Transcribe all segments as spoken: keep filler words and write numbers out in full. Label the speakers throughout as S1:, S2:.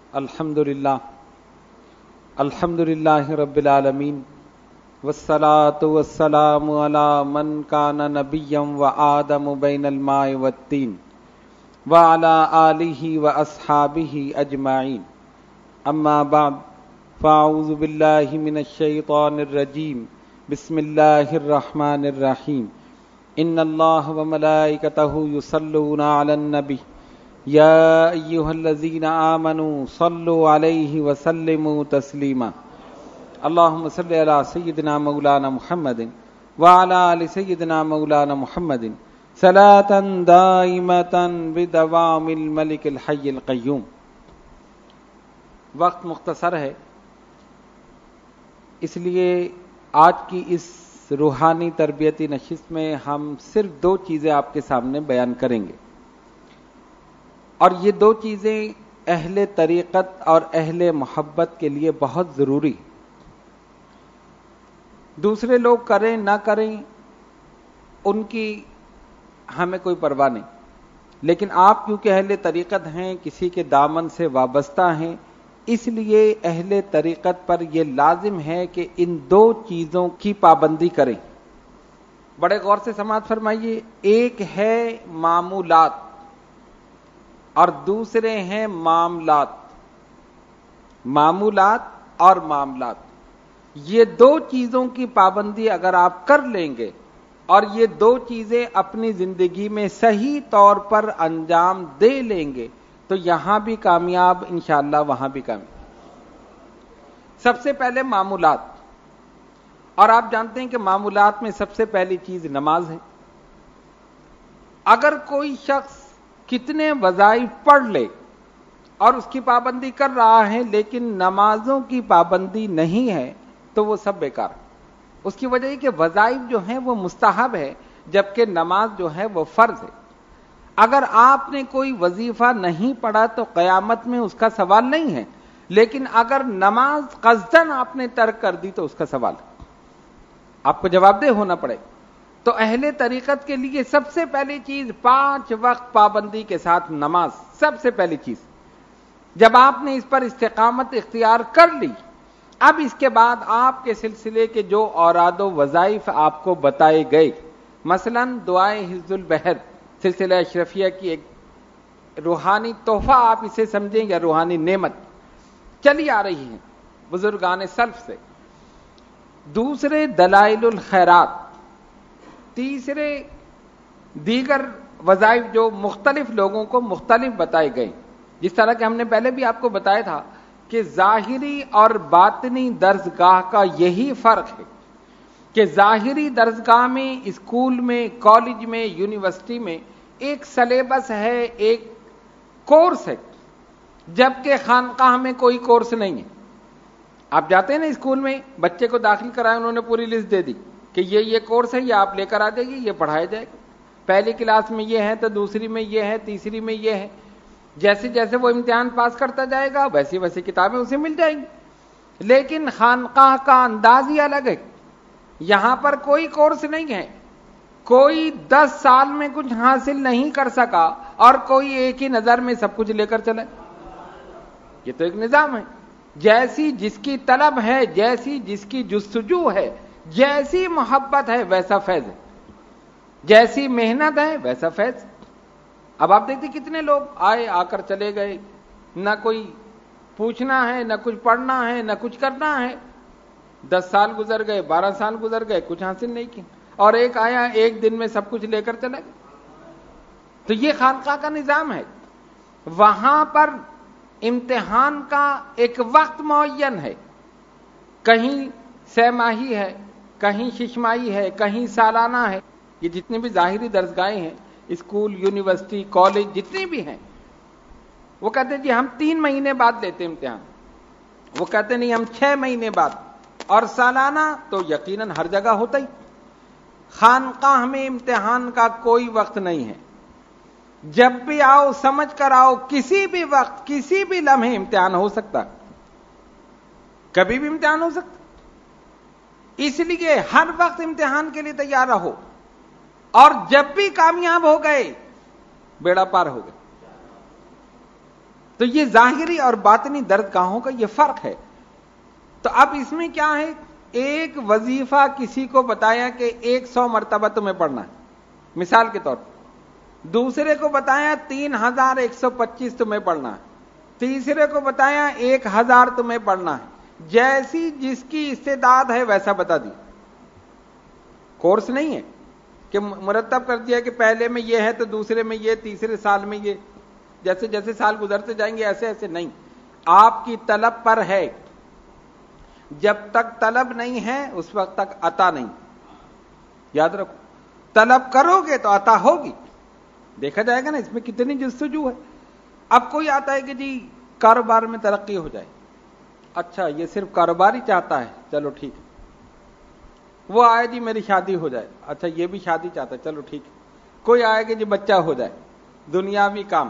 S1: الحمدللہ الحمدللہ رب العالمین والصلاة والسلام علی من کان نبیا وآدم بین الماء والطین وعلی آلہ واصحابہ اجمعین اما بعد فاعوذ باللہ من الشیطان الرجیم بسم اللہ الرحمن الرحیم ان اللہ وملائکتہ یصلون علی النبی یا ایہا الذین آمنوا صلوا علیہ وسلموا تسلیما اللہم صلی علی سیدنا مولانا محمد وعلی آل سیدنا مولانا محمد صلاۃ دائمۃ بدوام الملک الحی القیوم۔ وقت مختصر ہے، اس لیے آج کی اس روحانی تربیتی نشست میں ہم صرف دو چیزیں آپ کے سامنے بیان کریں گے، اور یہ دو چیزیں اہل طریقت اور اہل محبت کے لیے بہت ضروری ہیں۔ دوسرے لوگ کریں نہ کریں ان کی ہمیں کوئی پرواہ نہیں، لیکن آپ کیونکہ اہل طریقت ہیں، کسی کے دامن سے وابستہ ہیں، اس لیے اہل طریقت پر یہ لازم ہے کہ ان دو چیزوں کی پابندی کریں۔ بڑے غور سے سماعت فرمائیے، ایک ہے معمولات اور دوسرے ہیں معاملات۔ معمولات اور معاملات، یہ دو چیزوں کی پابندی اگر آپ کر لیں گے اور یہ دو چیزیں اپنی زندگی میں صحیح طور پر انجام دے لیں گے تو یہاں بھی کامیاب، انشاءاللہ وہاں بھی کامیاب۔ سب سے پہلے معمولات، اور آپ جانتے ہیں کہ معمولات میں سب سے پہلی چیز نماز ہے۔ اگر کوئی شخص کتنے وظائف پڑھ لے اور اس کی پابندی کر رہا ہے لیکن نمازوں کی پابندی نہیں ہے تو وہ سب بیکار۔ اس کی وجہ یہ کہ وظائف جو ہیں وہ مستحب ہے جبکہ نماز جو ہے وہ فرض ہے۔ اگر آپ نے کوئی وظیفہ نہیں پڑھا تو قیامت میں اس کا سوال نہیں ہے، لیکن اگر نماز قصداً آپ نے ترک کر دی تو اس کا سوال ہے، آپ کو جواب دہ ہونا پڑے۔ تو اہل طریقت کے لیے سب سے پہلی چیز پانچ وقت پابندی کے ساتھ نماز، سب سے پہلی چیز۔ جب آپ نے اس پر استقامت اختیار کر لی، اب اس کے بعد آپ کے سلسلے کے جو اوراد و وظائف آپ کو بتائے گئے، مثلا دعائے حفظ البحر سلسلہ اشرفیہ کی ایک روحانی تحفہ آپ اسے سمجھیں یا روحانی نعمت چلی آ رہی ہے بزرگان سلف سے۔ دوسرے دلائل الخیرات، تیسرے دیگر وظائف جو مختلف لوگوں کو مختلف بتائے گئے، جس طرح کہ ہم نے پہلے بھی آپ کو بتایا تھا کہ ظاہری اور باطنی درسگاہ کا یہی فرق ہے کہ ظاہری درسگاہ میں، اسکول میں، کالج میں، یونیورسٹی میں ایک سلیبس ہے، ایک کورس ہے، جبکہ خانقاہ میں کوئی کورس نہیں ہے۔ آپ جاتے ہیں نا اسکول میں، بچے کو داخل کرائے، انہوں نے پوری لسٹ دے دی کہ یہ یہ کورس ہے، یہ آپ لے کر آ جائیے، یہ پڑھایا جائے گا۔ پہلی کلاس میں یہ ہے تو دوسری میں یہ ہے، تیسری میں یہ ہے۔ جیسے جیسے وہ امتحان پاس کرتا جائے گا ویسی ویسی کتابیں اسے مل جائیں گی، لیکن خانقاہ کا انداز ہی الگ ہے۔ یہاں پر کوئی کورس نہیں ہے، کوئی دس سال میں کچھ حاصل نہیں کر سکا اور کوئی ایک ہی نظر میں سب کچھ لے کر چلے۔ یہ تو ایک نظام ہے، جیسی جس کی طلب ہے، جیسی جس کی جستجو ہے، جیسی محبت ہے ویسا فیض ہے، جیسی محنت ہے ویسا فیض۔ اب آپ دیکھتے کتنے لوگ آئے، آ کر چلے گئے، نہ کوئی پوچھنا ہے، نہ کچھ پڑھنا ہے، نہ کچھ کرنا ہے۔ دس سال گزر گئے، بارہ سال گزر گئے، کچھ حاصل نہیں کیا، اور ایک آیا ایک دن میں سب کچھ لے کر چلا گیا۔ تو یہ خانقاہ کا نظام ہے۔ وہاں پر امتحان کا ایک وقت معین ہے، کہیں سہ ماہی ہے، کہیں شش ماہی ہے، کہیں سالانہ ہے۔ یہ جتنی بھی ظاہری درسگاہیں ہیں، اسکول، یونیورسٹی، کالج جتنی بھی ہیں، وہ کہتے ہیں جی ہم تین مہینے بعد لیتے امتحان، وہ کہتے نہیں ہم چھ مہینے بعد، اور سالانہ تو یقیناً ہر جگہ ہوتا ہی۔ خانقاہ میں امتحان کا کوئی وقت نہیں ہے، جب بھی آؤ سمجھ کر آؤ، کسی بھی وقت کسی بھی لمحے امتحان ہو سکتا، کبھی بھی امتحان ہو سکتا۔ اس لیے ہر وقت امتحان کے لیے تیار رہو، اور جب بھی کامیاب ہو گئے بیڑا پار ہو گئے۔ تو یہ ظاہری اور باطنی درد گاہوں کا یہ فرق ہے. تو اب اس میں کیا ہے، ایک وظیفہ کسی کو بتایا کہ ایک سو مرتبہ تمہیں پڑھنا ہے مثال کے طور پر، دوسرے کو بتایا تین ہزار ایک سو پچیس تمہیں پڑھنا ہے، تیسرے کو بتایا ایک ہزار تمہیں پڑھنا ہے. جیسی جس کی استعداد ہے ویسا بتا دی. کورس نہیں ہے کہ مرتب کر دیا کہ پہلے میں یہ ہے تو دوسرے میں یہ، تیسرے سال میں یہ، جیسے جیسے سال گزرتے جائیں گے ایسے ایسے نہیں. آپ کی طلب پر ہے، جب تک طلب نہیں ہے اس وقت تک عطا نہیں. یاد رکھو، طلب کرو گے تو عطا ہوگی. دیکھا جائے گا نا اس میں کتنی جستجو ہے. اب کوئی آتا ہے کہ جی کاروبار میں ترقی ہو جائے، اچھا یہ صرف کاروبار ہی چاہتا ہے، چلو ٹھیک ہے. وہ آئے جی میری شادی ہو جائے، اچھا یہ بھی شادی چاہتا ہے، چلو ٹھیک ہے. کوئی آئے کہ جی بچہ ہو جائے، دنیاوی کام.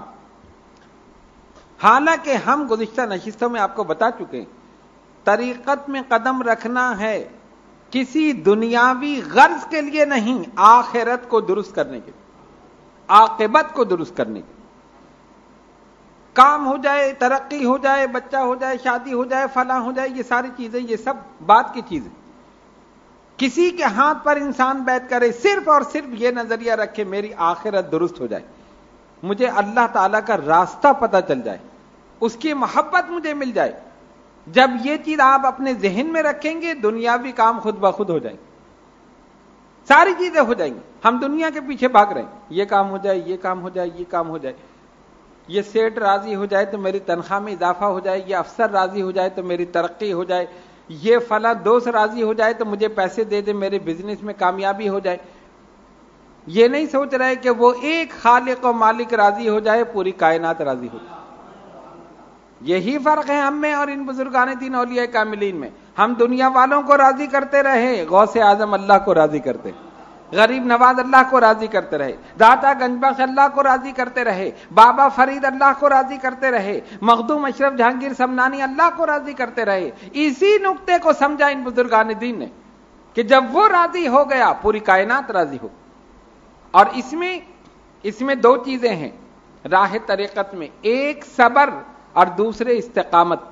S1: حالانکہ ہم گزشتہ نشستوں میں آپ کو بتا چکے ہیں طریقت میں قدم رکھنا ہے کسی دنیاوی غرض کے لیے نہیں، آخرت کو درست کرنے کے لیے، عاقبت کو درست کرنے کے لیے. کام ہو جائے، ترقی ہو جائے، بچہ ہو جائے، شادی ہو جائے، فلاں ہو جائے، یہ ساری چیزیں یہ سب بات کی چیزیں. کسی کے ہاتھ پر انسان بیٹھ کرے صرف اور صرف یہ نظریہ رکھے میری آخرت درست ہو جائے، مجھے اللہ تعالیٰ کا راستہ پتہ چل جائے، اس کی محبت مجھے مل جائے. جب یہ چیز آپ اپنے ذہن میں رکھیں گے دنیاوی کام خود بخود ہو جائیں گے، ساری چیزیں ہو جائیں گی. ہم دنیا کے پیچھے بھاگ رہے ہیں، یہ کام ہو جائے، یہ کام ہو جائے، یہ کام ہو جائے، یہ سیٹ راضی ہو جائے تو میری تنخواہ میں اضافہ ہو جائے، یہ افسر راضی ہو جائے تو میری ترقی ہو جائے، یہ فلاں دوست راضی ہو جائے تو مجھے پیسے دے دے، میرے بزنس میں کامیابی ہو جائے. یہ نہیں سوچ رہے کہ وہ ایک خالق و مالک راضی ہو جائے، پوری کائنات راضی ہو جائے. یہی فرق ہے ہم میں اور ان بزرگان دین اولیاء کاملین میں. ہم دنیا والوں کو راضی کرتے رہے، غوث اعظم اللہ کو راضی کرتے، غریب نواز اللہ کو راضی کرتے رہے، داتا گنج بخش اللہ کو راضی کرتے رہے، بابا فرید اللہ کو راضی کرتے رہے، مخدوم اشرف جہانگیر سمنانی اللہ کو راضی کرتے رہے. اسی نقطے کو سمجھا ان بزرگان دین نے کہ جب وہ راضی ہو گیا پوری کائنات راضی ہو. اور اس میں اس میں دو چیزیں ہیں راہ طریقت میں، ایک صبر اور دوسرے استقامت.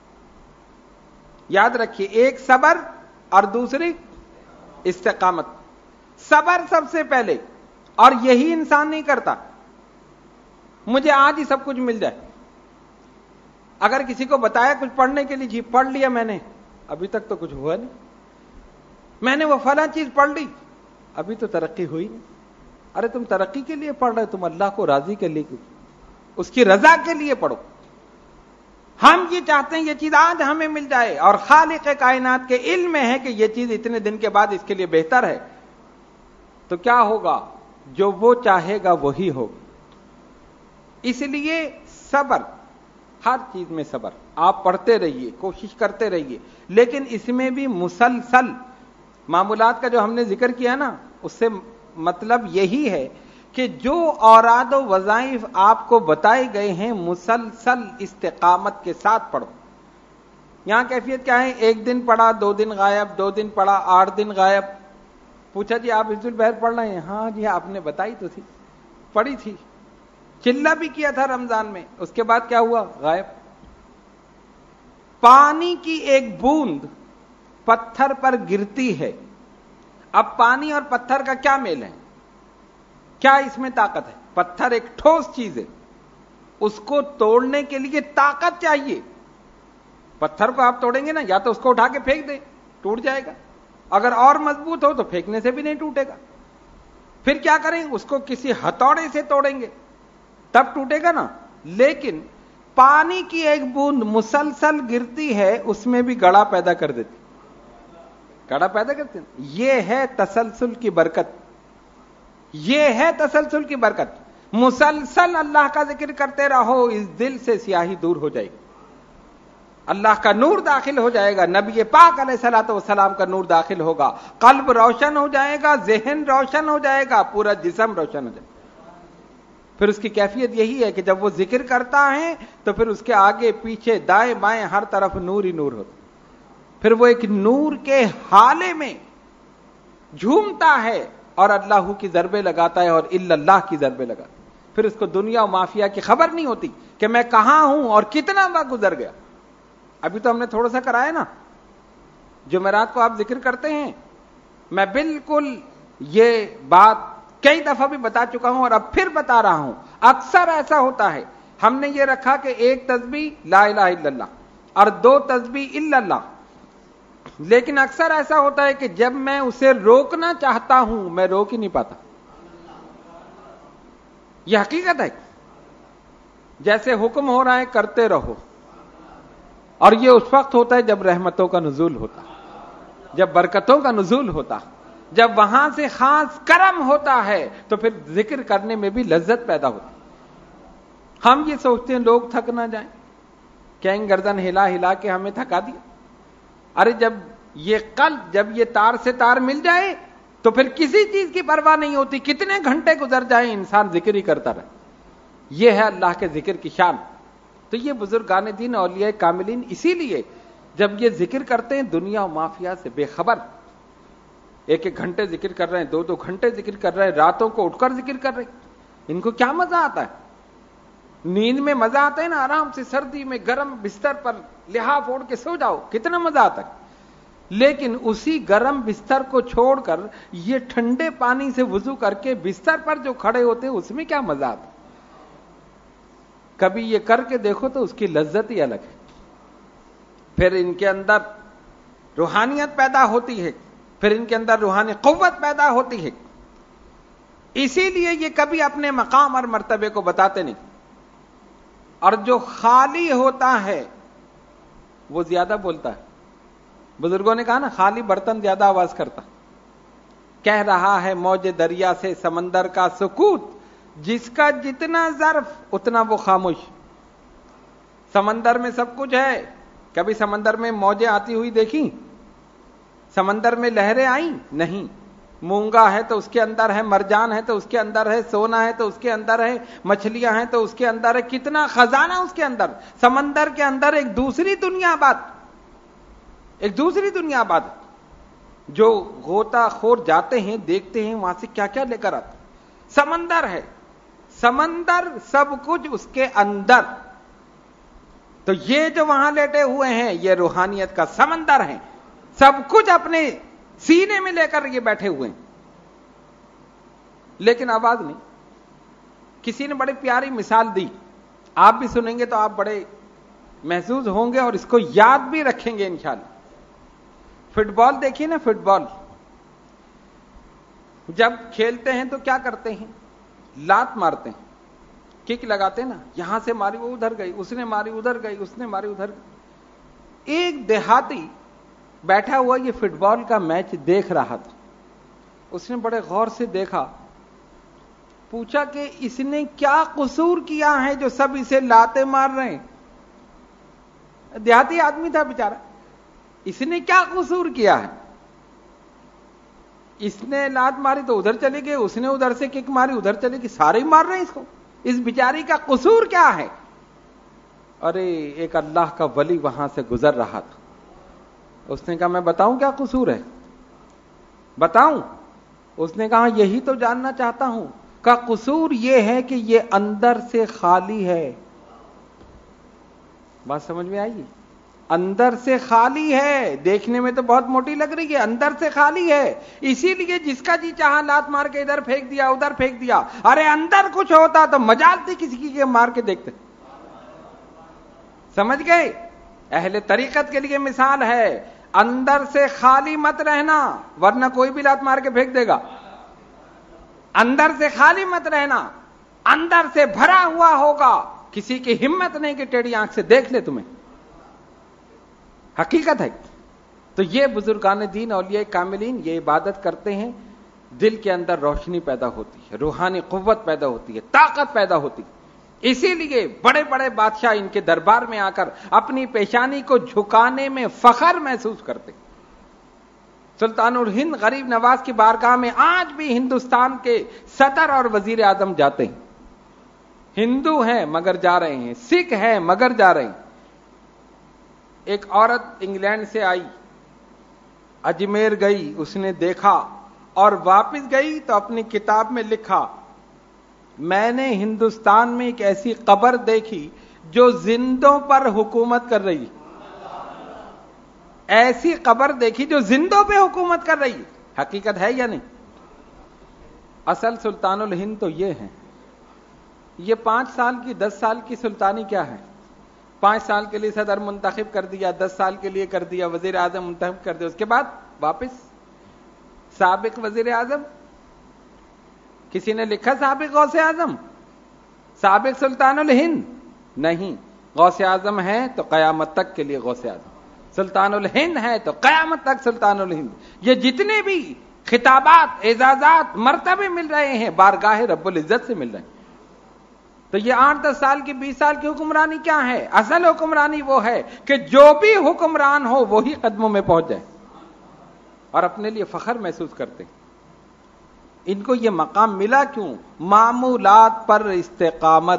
S1: یاد رکھیے، ایک صبر اور دوسری استقامت. صبر سب سے پہلے، اور یہی انسان نہیں کرتا. مجھے آج ہی سب کچھ مل جائے. اگر کسی کو بتایا کچھ پڑھنے کے لیے، جی پڑھ لیا میں نے، ابھی تک تو کچھ ہوا نہیں. میں نے وہ فلاں چیز پڑھ لی، ابھی تو ترقی ہوئی نہیں. ارے تم ترقی کے لیے پڑھ رہے، تم اللہ کو راضی کے لیے، اس کی رضا کے لیے پڑھو. ہم یہ چاہتے ہیں یہ چیز آج ہمیں مل جائے، اور خالق کائنات کے علم میں ہے کہ یہ چیز اتنے دن کے بعد اس کے لیے بہتر ہے. تو کیا ہوگا؟ جو وہ چاہے گا وہی ہوگا. اس لیے صبر، ہر چیز میں صبر. آپ پڑھتے رہیے، کوشش کرتے رہیے، لیکن اس میں بھی مسلسل. معمولات کا جو ہم نے ذکر کیا نا، اس سے مطلب یہی ہے کہ جو اوراد و وظائف آپ کو بتائے گئے ہیں مسلسل استقامت کے ساتھ پڑھو. یہاں کیفیت کیا ہے؟ ایک دن پڑھا، دو دن غائب، دو دن پڑھا، آٹھ دن غائب. پوچھا جی آپ حفظ البحر پڑھ رہے ہیں؟ ہاں جی آپ نے بتائی تو تھی، پڑھی تھی، چلا بھی کیا تھا رمضان میں. اس کے بعد کیا ہوا؟ غائب. پانی کی ایک بوند پتھر پر گرتی ہے. اب پانی اور پتھر کا کیا میل ہے؟ کیا اس میں طاقت ہے؟ پتھر ایک ٹھوس چیز ہے، اس کو توڑنے کے لیے طاقت چاہیے. پتھر کو آپ توڑیں گے نا، یا تو اس کو اٹھا کے پھینک دیں، ٹوٹ جائے گا. اگر اور مضبوط ہو تو پھینکنے سے بھی نہیں ٹوٹے گا. پھر کیا کریں؟ اس کو کسی ہتھوڑے سے توڑیں گے تب ٹوٹے گا نا. لیکن پانی کی ایک بوند مسلسل گرتی ہے، اس میں بھی گڑھا پیدا کر دیتی، گڑھا پیدا کرتے ہیں. یہ ہے تسلسل کی برکت، یہ ہے تسلسل کی برکت. مسلسل اللہ کا ذکر کرتے رہو، اس دل سے سیاہی دور ہو جائے گی، اللہ کا نور داخل ہو جائے گا، نبی پاک علیہ الصلوۃ والسلام کا نور داخل ہوگا، قلب روشن ہو جائے گا، ذہن روشن ہو جائے گا، پورا جسم روشن ہو جائے گا. پھر اس کی کیفیت یہی ہے کہ جب وہ ذکر کرتا ہے تو پھر اس کے آگے پیچھے دائیں بائیں ہر طرف نور ہی نور ہوتا. پھر وہ ایک نور کے حالے میں جھومتا ہے اور اللہ کی ضربے لگاتا ہے اور الا اللہ کی ضربے لگاتا ہے. پھر اس کو دنیا و مافیا کی خبر نہیں ہوتی کہ میں کہاں ہوں اور کتنا وقت گزر گیا. ابھی تو ہم نے تھوڑا سا کرایا نا, جمعرات کو آپ ذکر کرتے ہیں, میں بالکل یہ بات کئی دفعہ بھی بتا چکا ہوں اور اب پھر بتا رہا ہوں. اکثر ایسا ہوتا ہے, ہم نے یہ رکھا کہ ایک تسبیح لا الہ الا اللہ اور دو تسبیح الا اللہ, لیکن اکثر ایسا ہوتا ہے کہ جب میں اسے روکنا چاہتا ہوں میں روک ہی نہیں پاتا. یہ حقیقت ہے. جیسے حکم ہو رہا ہے کرتے رہو, اور یہ اس وقت ہوتا ہے جب رحمتوں کا نزول ہوتا, جب برکتوں کا نزول ہوتا, جب وہاں سے خاص کرم ہوتا ہے تو پھر ذکر کرنے میں بھی لذت پیدا ہوتی. ہم یہ سوچتے ہیں لوگ تھک نہ جائیں, کہیں گردن ہلا ہلا کے ہمیں تھکا دیا. ارے جب یہ قلب, جب یہ تار سے تار مل جائے تو پھر کسی چیز کی پرواہ نہیں ہوتی, کتنے گھنٹے گزر جائیں انسان ذکر ہی کرتا رہے. یہ ہے اللہ کے ذکر کی شان. تو یہ بزرگان دین اولیاء کاملین اسی لیے جب یہ ذکر کرتے ہیں دنیا و مافیا سے بے خبر, ایک ایک گھنٹے ذکر کر رہے ہیں, دو دو گھنٹے ذکر کر رہے ہیں, راتوں کو اٹھ کر ذکر کر رہے ہیں. ان کو کیا مزہ آتا ہے؟ نیند میں مزہ آتا ہے نا, آرام سے سردی میں گرم بستر پر لحاف اوڑھ کے سو جاؤ, کتنا مزہ آتا ہے. لیکن اسی گرم بستر کو چھوڑ کر یہ ٹھنڈے پانی سے وضو کر کے بستر پر جو کھڑے ہوتے ہیں اس میں کیا مزہ آتا ہے. کبھی یہ کر کے دیکھو تو اس کی لذت ہی الگ ہے. پھر ان کے اندر روحانیت پیدا ہوتی ہے, پھر ان کے اندر روحانی قوت پیدا ہوتی ہے. اسی لیے یہ کبھی اپنے مقام اور مرتبے کو بتاتے نہیں, اور جو خالی ہوتا ہے وہ زیادہ بولتا ہے. بزرگوں نے کہا نا, خالی برتن زیادہ آواز کرتا. کہہ رہا ہے موج دریا سے سمندر کا سکوت, جس کا جتنا ظرف اتنا وہ خاموش. سمندر میں سب کچھ ہے. کبھی سمندر میں موجیں آتی ہوئی دیکھی؟ سمندر میں لہریں آئیں؟ نہیں. مونگا ہے تو اس کے اندر ہے, مرجان ہے تو اس کے اندر ہے, سونا ہے تو اس کے اندر ہے, مچھلیاں ہیں تو اس کے اندر ہے. کتنا خزانہ اس کے اندر. سمندر کے اندر ایک دوسری دنیا آباد, ایک دوسری دنیا آباد. جو غوطہ خور جاتے ہیں دیکھتے ہیں وہاں سے کیا کیا لے کر آتے. سمندر ہے, سمندر سب کچھ اس کے اندر. تو یہ جو وہاں لیٹے ہوئے ہیں یہ روحانیت کا سمندر ہے, سب کچھ اپنے سینے میں لے کر یہ بیٹھے ہوئے ہیں, لیکن آواز نہیں. کسی نے بڑی پیاری مثال دی, آپ بھی سنیں گے تو آپ بڑے محظوظ ہوں گے اور اس کو یاد بھی رکھیں گے انشاءاللہ. فٹ بال دیکھیے نا, فٹ بال جب کھیلتے ہیں تو کیا کرتے ہیں؟ لات مارتے ہیں, کک لگاتے ہیں نا, یہاں سے ماری وہ ادھر گئی, اس نے ماری ادھر گئی, اس نے ماری ادھر گئی. ایک دیہاتی بیٹھا ہوا یہ فٹ بال کا میچ دیکھ رہا تھا. اس نے بڑے غور سے دیکھا, پوچھا کہ اس نے کیا قصور کیا ہے جو سب اسے لاتے مار رہے ہیں. دیہاتی آدمی تھا بیچارہ, اس نے کیا قصور کیا ہے؟ اس نے لات ماری تو ادھر چلے گئے, اس نے ادھر سے کک ماری ادھر چلے گی, سارے ہی مار رہے ہیں اس کو. اس بیچاری کا قصور کیا ہے؟ ارے ایک اللہ کا ولی وہاں سے گزر رہا تھا. اس نے کہا میں بتاؤں کیا قصور ہے, بتاؤں؟ اس نے کہا یہی تو جاننا چاہتا ہوں. کا قصور یہ ہے کہ یہ اندر سے خالی ہے. بات سمجھ میں آئی؟ اندر سے خالی ہے. دیکھنے میں تو بہت موٹی لگ رہی ہے, اندر سے خالی ہے. اسی لیے جس کا جی چاہا لات مار کے ادھر پھینک دیا ادھر پھینک دیا. ارے اندر کچھ ہوتا تو مجال تھی کسی کی مار کے دیکھتے. سمجھ گئے؟ اہل طریقت کے لیے مثال ہے, اندر سے خالی مت رہنا ورنہ کوئی بھی لات مار کے پھینک دے گا. اندر سے خالی مت رہنا, اندر سے بھرا ہوا ہوگا, کسی کی ہمت نہیں کہ ٹیڑھی آنکھ سے دیکھ لے تمہیں. حقیقت ہے. تو یہ بزرگان دین اولیاء کاملین یہ عبادت کرتے ہیں, دل کے اندر روشنی پیدا ہوتی ہے, روحانی قوت پیدا ہوتی ہے, طاقت پیدا ہوتی ہے. اسی لیے بڑے بڑے بادشاہ ان کے دربار میں آ کر اپنی پیشانی کو جھکانے میں فخر محسوس کرتے. سلطان الہند غریب نواز کی بارگاہ میں آج بھی ہندوستان کے صدر اور وزیر اعظم جاتے ہیں. ہندو ہیں مگر جا رہے ہیں, سکھ ہیں مگر جا رہے ہیں. ایک عورت انگلینڈ سے آئی, اجمیر گئی, اس نے دیکھا اور واپس گئی تو اپنی کتاب میں لکھا میں نے ہندوستان میں ایک ایسی قبر دیکھی جو زندوں پر حکومت کر رہی ہے. ایسی قبر دیکھی جو زندوں پہ حکومت کر رہی ہے. حقیقت ہے یا نہیں؟ اصل سلطان الہند تو یہ ہے. یہ پانچ سال کی دس سال کی سلطانی کیا ہے؟ پانچ سال کے لیے صدر منتخب کر دیا, دس سال کے لیے کر دیا, وزیر اعظم منتخب کر دیا, اس کے بعد واپس سابق وزیر اعظم. کسی نے لکھا سابق غوث اعظم, سابق سلطان الہند نہیں. غوث اعظم ہے تو قیامت تک کے لیے غوث اعظم, سلطان الہند ہے تو قیامت تک سلطان الہند. یہ جتنے بھی خطابات, اعزازات, مرتبے مل رہے ہیں بارگاہ رب العزت سے مل رہے ہیں. تو یہ آٹھ دس سال کی, بیس سال کی حکمرانی کیا ہے؟ اصل حکمرانی وہ ہے کہ جو بھی حکمران ہو وہی قدموں میں پہنچ جائے اور اپنے لیے فخر محسوس کرتے. ان کو یہ مقام ملا کیوں؟ معمولات پر استقامت.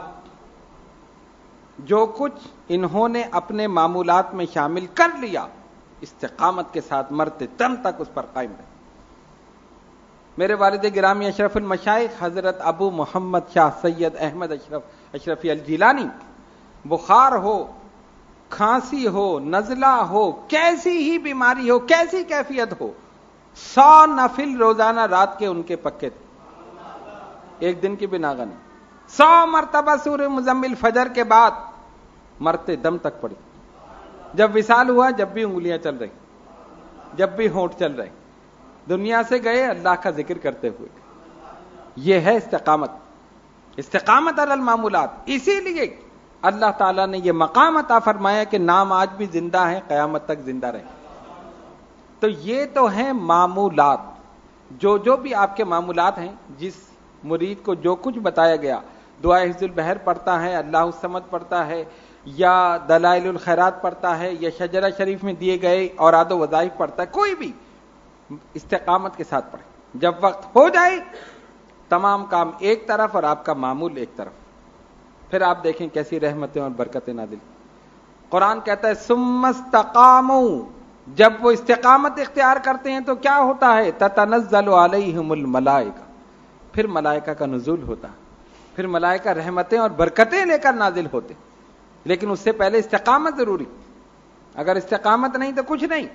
S1: جو کچھ انہوں نے اپنے معمولات میں شامل کر لیا, استقامت کے ساتھ مرتے دم تک اس پر قائم رہے. میرے والد گرامی اشرف المشائخ حضرت ابو محمد شاہ سید احمد اشرف اشرفی الجیلانی, بخار ہو, کھانسی ہو, نزلہ ہو, کیسی ہی بیماری ہو, کیسی کیفیت ہو, سو نفل روزانہ رات کے ان کے پکے تھے, ایک دن کی بناغہ نہیں. سو مرتبہ سورہ مزمل فجر کے بعد مرتے دم تک پڑی. جب وصال ہوا جب بھی انگلیاں چل رہی, جب بھی ہونٹ چل رہے, دنیا سے گئے اللہ کا ذکر کرتے ہوئے. یہ ہے استقامت, استقامت علی المعمولات. اسی لیے اللہ تعالیٰ نے یہ مقام عطا فرمایا کہ نام آج بھی زندہ ہے, قیامت تک زندہ رہے. تو یہ تو ہیں معمولات. جو جو بھی آپ کے معمولات ہیں, جس مرید کو جو کچھ بتایا گیا, دعائے حفظ البحر پڑھتا ہے, اللہ الصمد پڑھتا ہے, یا دلائل الخیرات پڑھتا ہے, یا شجرہ شریف میں دیے گئے اوراد و وظائف پڑھتا ہے, کوئی بھی استقامت کے ساتھ پڑھے. جب وقت ہو جائے تمام کام ایک طرف اور آپ کا معمول ایک طرف, پھر آپ دیکھیں کیسی رحمتیں اور برکتیں نازل. قرآن کہتا ہے ثم استقاموا, جب وہ استقامت اختیار کرتے ہیں تو کیا ہوتا ہے؟ تتنزل علیہم الملائکہ, پھر ملائکہ کا نزول ہوتا, پھر ملائکہ رحمتیں اور برکتیں لے کر نازل ہوتے. لیکن اس سے پہلے استقامت ضروری. اگر استقامت نہیں تو کچھ نہیں.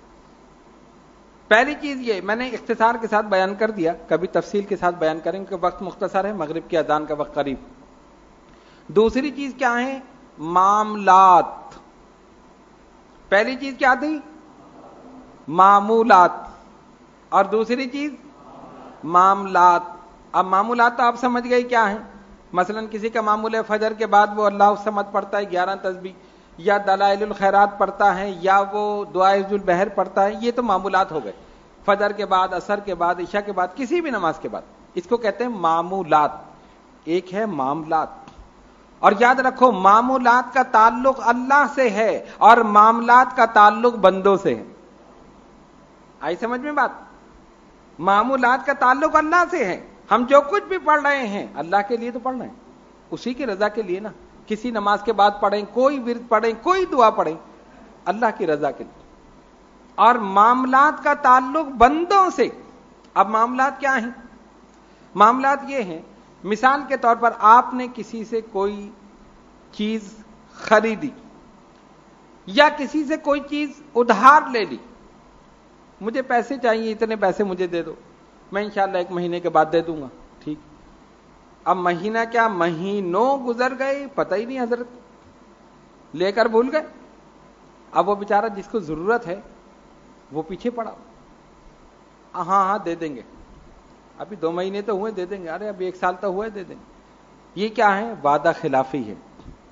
S1: پہلی چیز یہ میں نے اختصار کے ساتھ بیان کر دیا, کبھی تفصیل کے ساتھ بیان کریں کہ وقت مختصر ہے, مغرب کی اذان کا وقت قریب. دوسری چیز کیا ہے؟ معاملات. پہلی چیز کیا تھی؟ معمولات, اور دوسری چیز معاملات. اب معمولات تو آپ سمجھ گئے کیا ہیں. مثلا کسی کا معمول ہے فجر کے بعد وہ اللہ الصمد پڑھتا ہے گیارہ تسبیح, یا دلائل الخیرات پڑھتا ہے, یا وہ دعائے حفظ البحر پڑھتا ہے. یہ تو معمولات ہو گئے. فجر کے بعد, عصر کے بعد, عشاء کے بعد, کسی بھی نماز کے بعد. اس کو کہتے ہیں معمولات. ایک ہے معاملات. اور یاد رکھو معمولات کا تعلق اللہ سے ہے اور معاملات کا تعلق بندوں سے ہے. آئی سمجھ میں بات؟ معمولات کا تعلق اللہ سے ہے. ہم جو کچھ بھی پڑھ رہے ہیں اللہ کے لیے تو پڑھ رہے ہیں, اسی کی رضا کے لیے نا. کسی نماز کے بعد پڑھیں, کوئی ورد پڑھیں, کوئی دعا پڑھیں, اللہ کی رضا کے لیے. اور معاملات کا تعلق بندوں سے. اب معاملات کیا ہیں؟ معاملات یہ ہیں, مثال کے طور پر آپ نے کسی سے کوئی چیز خریدی یا کسی سے کوئی چیز ادھار لے لی. مجھے پیسے چاہیے, اتنے پیسے مجھے دے دو, میں انشاءاللہ ایک مہینے کے بعد دے دوں گا. ٹھیک. اب مہینہ کیا مہینوں گزر گئے, پتہ ہی نہیں, حضرت لے کر بھول گئے. اب وہ بیچارہ جس کو ضرورت ہے وہ پیچھے پڑا, ہاں ہاں دے دیں گے, ابھی دو مہینے تو ہوئے, دے دیں گے, ارے ابھی ایک سال تو ہوئے, دے دیں گے. یہ کیا ہے؟ وعدہ خلافی ہے.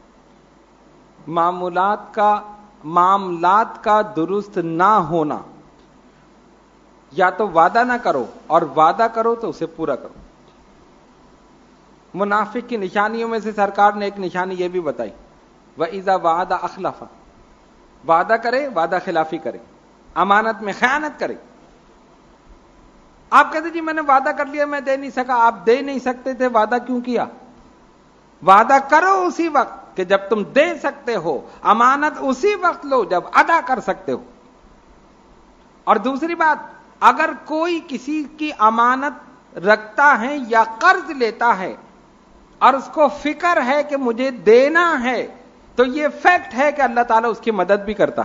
S1: معمولات کا معاملات کا درست نہ ہونا. یا تو وعدہ نہ کرو, اور وعدہ کرو تو اسے پورا کرو. منافق کی نشانیوں میں سے سرکار نے ایک نشانی یہ بھی بتائی, وَإِذَا وَعَدَ أَخْلَفَ, وعدہ کرے وعدہ خلافی کرے, امانت میں خیانت کرے. آپ کہتے جی میں نے وعدہ کر لیا, میں دے نہیں سکا. آپ دے نہیں سکتے تھے, وعدہ کیوں کیا؟ وعدہ کرو اسی وقت کہ جب تم دے سکتے ہو, امانت اسی وقت لو جب ادا کر سکتے ہو. اور دوسری بات, اگر کوئی کسی کی امانت رکھتا ہے یا قرض لیتا ہے اور اس کو فکر ہے کہ مجھے دینا ہے, تو یہ فیکٹ ہے کہ اللہ تعالیٰ اس کی مدد بھی کرتا.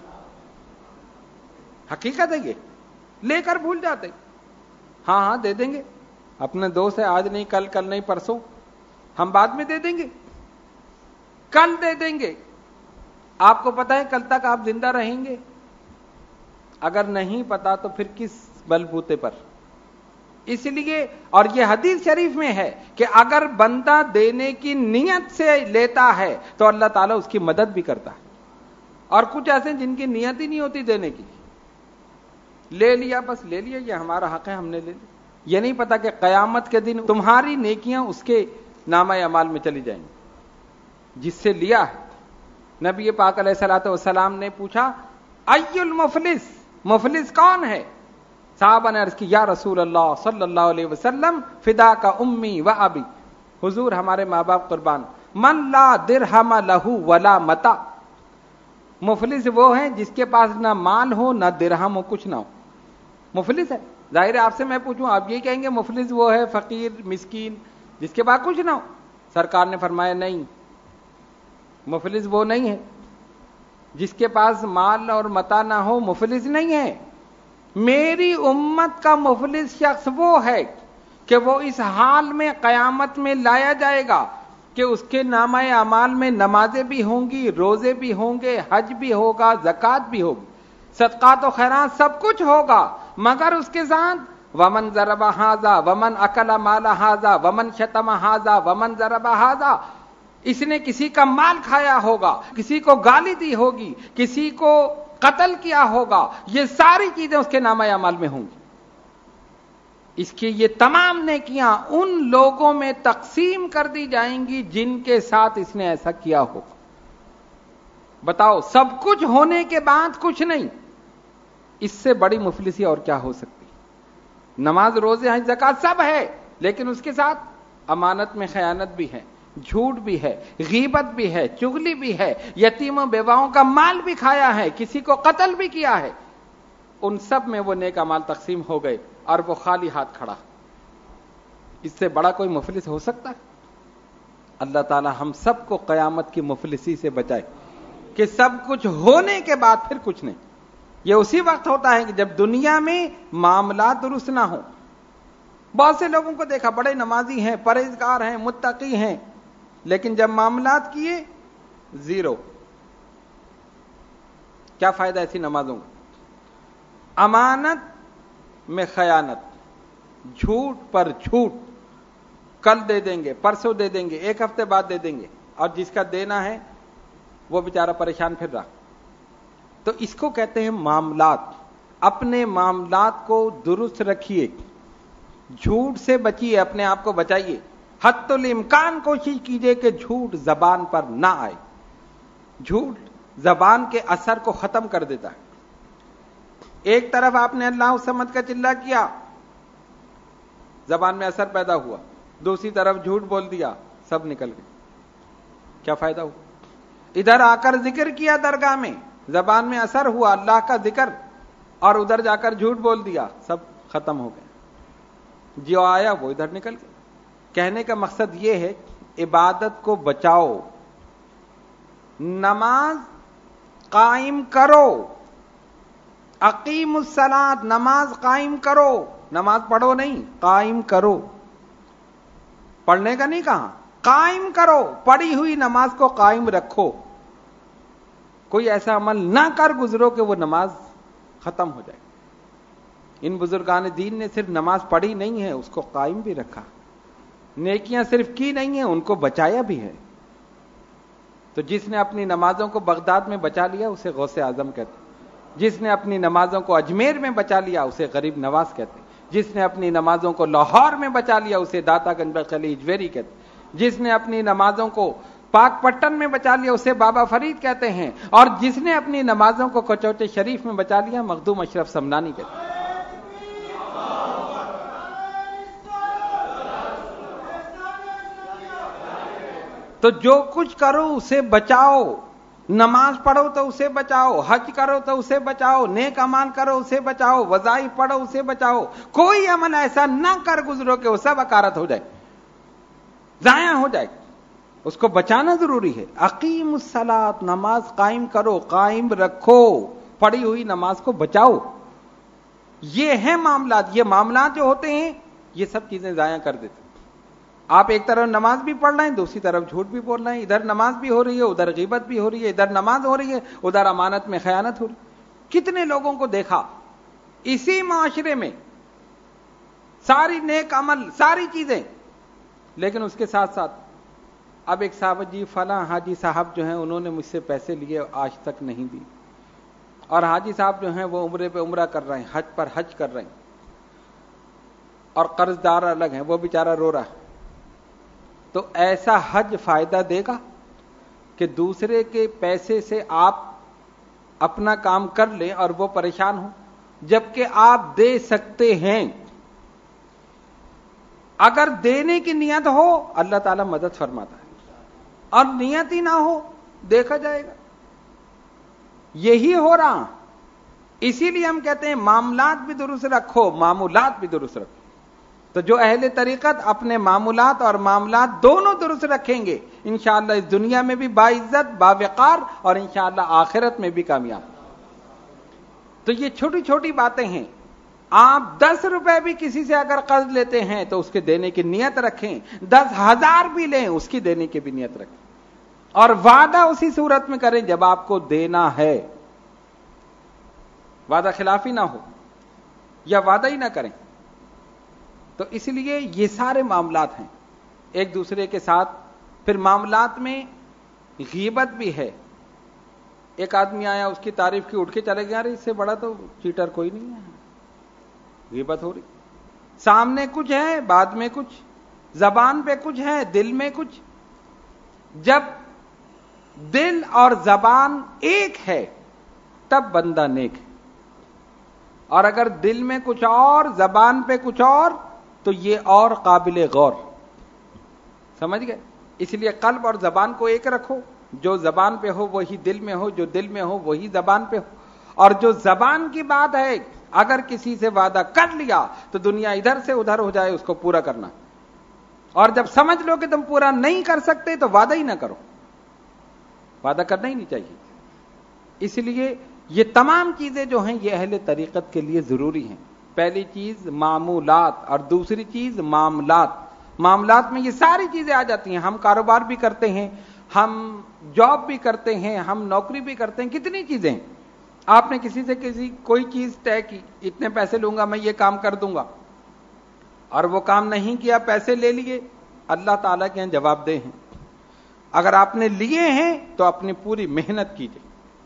S1: حقیقت ہے یہ. لے کر بھول جاتے. ہاں ہاں دے دیں گے, اپنے دوست ہے, آج نہیں کل, کل نہیں پرسوں, ہم بعد میں دے دیں گے, کل دے دیں گے. آپ کو پتا ہے کل تک آپ زندہ رہیں گے؟ اگر نہیں پتا تو پھر کس بل بوتے پر. اس لیے, اور یہ حدیث شریف میں ہے کہ اگر بندہ دینے کی نیت سے لیتا ہے تو اللہ تعالیٰ اس کی مدد بھی کرتا ہے. اور کچھ ایسے جن کی نیت ہی نہیں ہوتی دینے کی, لے لیا بس لے لیا, یہ ہمارا حق ہے ہم نے لے لیا. یہ نہیں پتا کہ قیامت کے دن تمہاری نیکیاں اس کے نامہ اعمال میں چلی جائیں گی جس سے لیا ہے. نبی پاک علیہ الصلوۃ والسلام نے پوچھا ای المفلس, مفلس کون ہے؟ صحابہ نے عرض کی یا رسول اللہ صلی اللہ علیہ وسلم فدا کا امی و ابی, حضور ہمارے ماں باپ قربان. من لا درہم لہ ولا متاع, مفلس وہ ہیں جس کے پاس نہ مال ہو نہ درہم ہو, کچھ نہ ہو, مفلس ہے. ظاہر ہے آپ سے میں پوچھوں آپ یہ کہیں گے مفلس وہ ہے فقیر مسکین جس کے پاس کچھ نہ ہو. سرکار نے فرمایا نہیں, مفلس وہ نہیں ہے جس کے پاس مال اور متاع نہ ہو, مفلس نہیں ہے. میری امت کا مفلس شخص وہ ہے کہ وہ اس حال میں قیامت میں لایا جائے گا کہ اس کے نامہ اعمال میں نمازیں بھی ہوں گی, روزے بھی ہوں گے, حج بھی ہوگا, زکوٰۃ بھی ہوگی, صدقات و خیرات سب کچھ ہوگا, مگر اس کے ساتھ ومن ضرب ھذا ومن اکل مال ھذا ومن شتم ھذا ومن ضرب ھذا, اس نے کسی کا مال کھایا ہوگا, کسی کو گالی دی ہوگی, کسی کو قتل کیا ہوگا, یہ ساری چیزیں اس کے نامہ اعمال میں ہوں گی. اس کی یہ تمام نیکیاں ان لوگوں میں تقسیم کر دی جائیں گی جن کے ساتھ اس نے ایسا کیا ہوگا. بتاؤ, سب کچھ ہونے کے بعد کچھ نہیں, اس سے بڑی مفلسی اور کیا ہو سکتی؟ نماز, روزے, حج, زکوٰۃ سب ہے, لیکن اس کے ساتھ امانت میں خیانت بھی ہے, جھوٹ بھی ہے, غیبت بھی ہے, چغلی بھی ہے, یتیم و بیواؤں کا مال بھی کھایا ہے, کسی کو قتل بھی کیا ہے. ان سب میں وہ نیک اعمال تقسیم ہو گئے اور وہ خالی ہاتھ کھڑا. اس سے بڑا کوئی مفلس ہو سکتا ہے؟ اللہ تعالی ہم سب کو قیامت کی مفلسی سے بچائے کہ سب کچھ ہونے کے بعد پھر کچھ نہیں. یہ اسی وقت ہوتا ہے کہ جب دنیا میں معاملات درست نہ ہوں. بہت سے لوگوں کو دیکھا بڑے نمازی ہیں, پرہیزگار ہیں, متقی ہیں, لیکن جب معاملات کیے زیرو. کیا فائدہ ایسی نمازوں کا؟ امانت میں خیانت, جھوٹ پر جھوٹ, کل دے دیں گے, پرسوں دے دیں گے, ایک ہفتے بعد دے دیں گے, اور جس کا دینا ہے وہ بیچارہ پریشان پھر رہا. تو اس کو کہتے ہیں معاملات. اپنے معاملات کو درست رکھیے, جھوٹ سے بچیے, اپنے آپ کو بچائیے. حتی الامکان کوشش کیجئے کہ جھوٹ زبان پر نہ آئے. جھوٹ زبان کے اثر کو ختم کر دیتا ہے. ایک طرف آپ نے اللہ الصمد کا چلہ کیا, زبان میں اثر پیدا ہوا, دوسری طرف جھوٹ بول دیا, سب نکل گئے. کیا فائدہ ہوا؟ ادھر آ کر ذکر کیا درگاہ میں, زبان میں اثر ہوا اللہ کا ذکر, اور ادھر جا کر جھوٹ بول دیا, سب ختم ہو گئے. جو آیا وہ ادھر نکل گیا. کہنے کا مقصد یہ ہے عبادت کو بچاؤ, نماز قائم کرو, اقیم الصلاۃ, نماز قائم کرو, نماز پڑھو نہیں, قائم کرو. پڑھنے کا نہیں کہا, قائم کرو. پڑھی ہوئی نماز کو قائم رکھو. کوئی ایسا عمل نہ کر گزرو کہ وہ نماز ختم ہو جائے. ان بزرگان دین نے صرف نماز پڑھی نہیں ہے, اس کو قائم بھی رکھا. نیکیاں صرف کی نہیں ہیں, ان کو بچایا بھی ہے. تو جس نے اپنی نمازوں کو بغداد میں بچا لیا اسے غوث اعظم کہتے ہیں. جس نے اپنی نمازوں کو اجمیر میں بچا لیا اسے غریب نواز کہتے ہیں. جس نے اپنی نمازوں کو لاہور میں بچا لیا اسے داتا گنج بخش علی اجویری کہتے ہیں. جس نے اپنی نمازوں کو پاک پٹن میں بچا لیا اسے بابا فرید کہتے ہیں. اور جس نے اپنی نمازوں کو کچوٹے شریف میں بچا لیا مخدوم اشرف سمنانی کہتے ہیں. تو جو کچھ کرو اسے بچاؤ. نماز پڑھو تو اسے بچاؤ, حج کرو تو اسے بچاؤ, نیک اعمال کرو اسے بچاؤ, وظائف پڑھو اسے بچاؤ. کوئی عمل ایسا نہ کر گزرو کہ وہ سب اکارت ہو جائے, ضائع ہو جائے. اس کو بچانا ضروری ہے. اقیم الصلاۃ، نماز قائم کرو، قائم رکھو، پڑھی ہوئی نماز کو بچاؤ. یہ ہیں معاملات. یہ معاملات جو ہوتے ہیں یہ سب چیزیں ضائع کر دیتے. آپ ایک طرف نماز بھی پڑھ رہے ہیں، دوسری طرف جھوٹ بھی بول رہے ہیں. ادھر نماز بھی ہو رہی ہے، ادھر غیبت بھی ہو رہی ہے. ادھر نماز ہو رہی ہے، ادھر امانت میں خیانت ہو رہی ہے. کتنے لوگوں کو دیکھا اسی معاشرے میں، ساری نیک عمل، ساری چیزیں، لیکن اس کے ساتھ ساتھ اب ایک صاحب جی فلاں حاجی صاحب جو ہیں انہوں نے مجھ سے پیسے لیے آج تک نہیں دی، اور حاجی صاحب جو ہیں وہ عمرے پہ عمرہ کر رہے ہیں، حج پر حج کر رہے ہیں، اور قرض دار الگ ہیں، وہ بیچارہ رو رہا ہے. تو ایسا حج فائدہ دے گا کہ دوسرے کے پیسے سے آپ اپنا کام کر لیں اور وہ پریشان ہو، جبکہ آپ دے سکتے ہیں. اگر دینے کی نیت ہو اللہ تعالیٰ مدد فرماتا ہے، اور نیت ہی نہ ہو دیکھا جائے گا. یہی ہو رہا. اسی لیے ہم کہتے ہیں معاملات بھی درست رکھو، معمولات بھی درست رکھو. تو جو اہل طریقت اپنے معمولات اور معاملات دونوں درست رکھیں گے، انشاءاللہ اس دنیا میں بھی باعزت، باوقار، اور انشاءاللہ آخرت میں بھی کامیاب. تو یہ چھوٹی چھوٹی باتیں ہیں. آپ دس روپے بھی کسی سے اگر قرض لیتے ہیں تو اس کے دینے کی نیت رکھیں. دس ہزار بھی لیں اس کی دینے کی بھی نیت رکھیں. اور وعدہ اسی صورت میں کریں جب آپ کو دینا ہے. وعدہ خلافی نہ ہو یا وعدہ ہی نہ کریں. تو اس لیے یہ سارے معاملات ہیں ایک دوسرے کے ساتھ. پھر معاملات میں غیبت بھی ہے. ایک آدمی آیا، اس کی تعریف کی، اٹھ کے چلے گیا، اس سے بڑا تو چیٹر کوئی نہیں ہے. غیبت ہو رہی. سامنے کچھ ہے، بعد میں کچھ، زبان پہ کچھ ہے، دل میں کچھ. جب دل اور زبان ایک ہے تب بندہ نیک ہے، اور اگر دل میں کچھ اور، زبان پہ کچھ اور، تو یہ اور قابل غور. سمجھ گئے؟ اس لیے قلب اور زبان کو ایک رکھو. جو زبان پہ ہو وہی دل میں ہو، جو دل میں ہو وہی زبان پہ ہو. اور جو زبان کی بات ہے، اگر کسی سے وعدہ کر لیا تو دنیا ادھر سے ادھر ہو جائے اس کو پورا کرنا. اور جب سمجھ لو کہ تم پورا نہیں کر سکتے تو وعدہ ہی نہ کرو. وعدہ کرنا ہی نہیں چاہیے. اس لیے یہ تمام چیزیں جو ہیں یہ اہل طریقت کے لیے ضروری ہیں. پہلی چیز معمولات، اور دوسری چیز معاملات. معاملات میں یہ ساری چیزیں آ جاتی ہیں. ہم کاروبار بھی کرتے ہیں، ہم جاب بھی کرتے ہیں، ہم نوکری بھی کرتے ہیں. کتنی چیزیں ہیں. آپ نے کسی سے کسی کوئی چیز طے کی، اتنے پیسے لوں گا میں یہ کام کر دوں گا، اور وہ کام نہیں کیا، پیسے لے لیے. اللہ تعالیٰ کے یہاں جواب دہ ہیں. اگر آپ نے لیے ہیں تو اپنی پوری محنت کیجیے،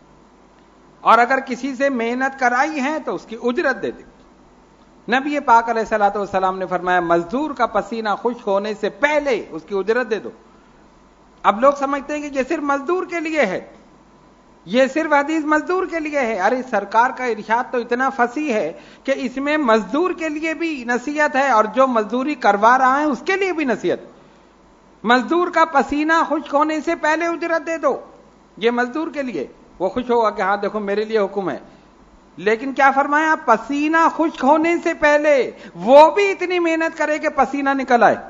S1: اور اگر کسی سے محنت کرائی ہے تو اس کی اجرت دے دیں. نبی پاک علیہ الصلوۃ والسلام نے فرمایا مزدور کا پسینہ خشک ہونے سے پہلے اس کی اجرت دے دو. اب لوگ سمجھتے ہیں کہ یہ صرف مزدور کے لیے ہے، یہ صرف حدیث مزدور کے لیے ہے. ارے سرکار کا ارشاد تو اتنا فصیح ہے کہ اس میں مزدور کے لیے بھی نصیحت ہے، اور جو مزدوری کروا رہا ہے اس کے لیے بھی نصیحت. مزدور کا پسینہ خشک ہونے سے پہلے اجرت دے دو. یہ مزدور کے لیے، وہ خوش ہوگا کہ ہاں دیکھو میرے لیے حکم ہے. لیکن کیا فرمایا؟ پسینہ خشک ہونے سے پہلے. وہ بھی اتنی محنت کرے کہ پسینہ نکل آئے.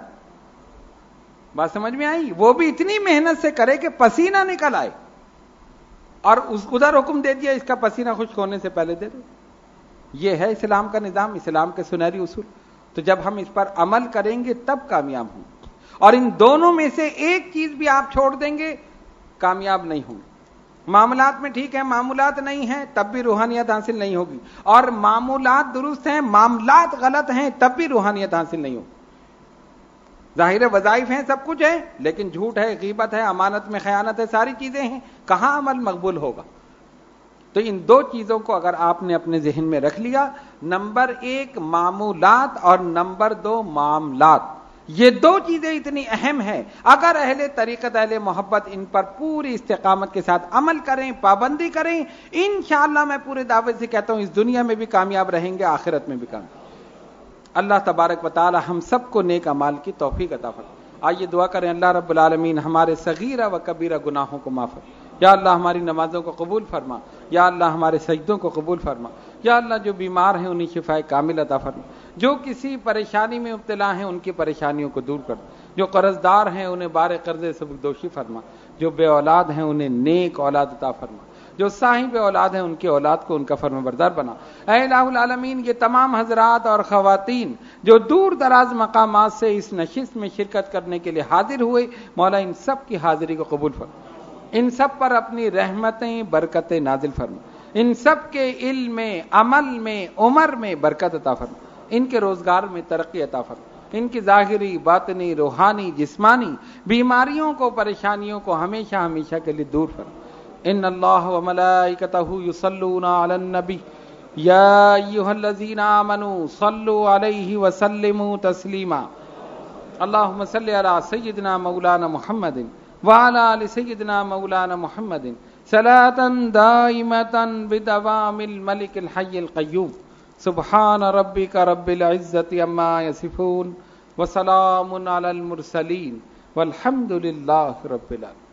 S1: بات سمجھ میں آئی؟ وہ بھی اتنی محنت سے کرے کہ پسینہ نکل آئے، اور اس ادھر حکم دے دیا اس کا پسینہ خشک ہونے سے پہلے دے دو. یہ ہے اسلام کا نظام، اسلام کے سنہری اصول. تو جب ہم اس پر عمل کریں گے تب کامیاب ہوں. اور ان دونوں میں سے ایک چیز بھی آپ چھوڑ دیں گے کامیاب نہیں ہوں. معاملات میں ٹھیک ہے، معمولات نہیں ہیں تب بھی روحانیت حاصل نہیں ہوگی. اور معمولات درست ہیں، معاملات غلط ہیں تب بھی روحانیت حاصل نہیں ہوگی. ظاہر وظائف ہیں، سب کچھ ہے، لیکن جھوٹ ہے، غیبت ہے، امانت میں خیانت ہے، ساری چیزیں ہیں، کہاں عمل مقبول ہوگا؟ تو ان دو چیزوں کو اگر آپ نے اپنے ذہن میں رکھ لیا، نمبر ایک معمولات اور نمبر دو معاملات، یہ دو چیزیں اتنی اہم ہیں. اگر اہل طریقت، اہل محبت ان پر پوری استقامت کے ساتھ عمل کریں، پابندی کریں، انشاءاللہ میں پورے دعوے سے کہتا ہوں اس دنیا میں بھی کامیاب رہیں گے، آخرت میں بھی کامیاب. اللہ تبارک و تعالی ہم سب کو نیک اعمال کی توفیق عطا فرمائے. آئیے دعا کریں. اللہ رب العالمین ہمارے صغیرہ و کبیرہ گناہوں کو معاف فرما. یا اللہ ہماری نمازوں کو قبول فرما. یا اللہ ہمارے سجدوں کو قبول فرما. یا اللہ جو بیمار ہیں انہیں شفائے کامل عطا فرما. جو کسی پریشانی میں مبتلا ہیں ان کی پریشانیوں کو دور کر، جو قرض دار ہیں انہیں بار قرض سبکدوشی فرما، جو بے اولاد ہیں انہیں نیک اولاد عطا فرما، جو صاحب اولاد ہیں ان کی اولاد کو ان کا فرما بردار بنا۔ اے الہ العالمین، یہ تمام حضرات اور خواتین جو دور دراز مقامات سے اس نشست میں شرکت کرنے کے لیے حاضر ہوئے، مولا ان سب کی حاضری کو قبول فرما، ان سب پر اپنی رحمتیں برکتیں نازل فرما، ان سب کے علم میں، عمل میں، عمر میں برکت عطا فرما، ان کے روزگار میں ترقی عطا فرما، ان کی ظاہری، باطنی، روحانی، جسمانی بیماریوں کو، پریشانیوں کو ہمیشہ ہمیشہ کے لیے دور فرما۔ ان اللہ وملائکتہ یصلون علی النبی یا ایھا الذین آمنوا صلوا علیہ وسلموا تسلیما۔ اللہم صل علی سیدنا مولانا محمد وعلی آل سیدنا مولانا محمد صلاۃ دائمۃ بدوام الملک الحی القیوم۔ سبحان ربک رب العزۃ عما یصفون وسلام علی المرسلین والحمد للہ رب العالمین۔